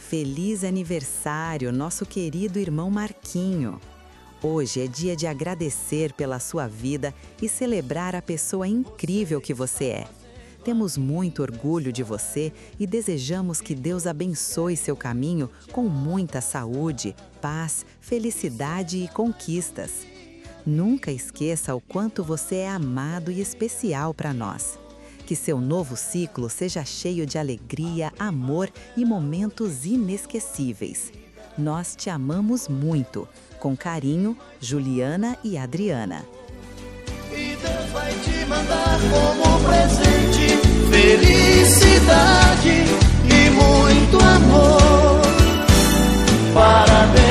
Feliz aniversário, nosso querido irmão Marquinho! Hoje é dia de agradecer pela sua vida e celebrar a pessoa incrível que você é. Temos muito orgulho de você e desejamos que Deus abençoe seu caminho com muita saúde, paz, felicidade e conquistas. Nunca esqueça o quanto você é amado e especial para nós. Que seu novo ciclo seja cheio de alegria, amor e momentos inesquecíveis. Nós te amamos muito. Com carinho, Juliana e Adriana. E Deus vai te mandar como presente felicidade e muito amor. Parabéns.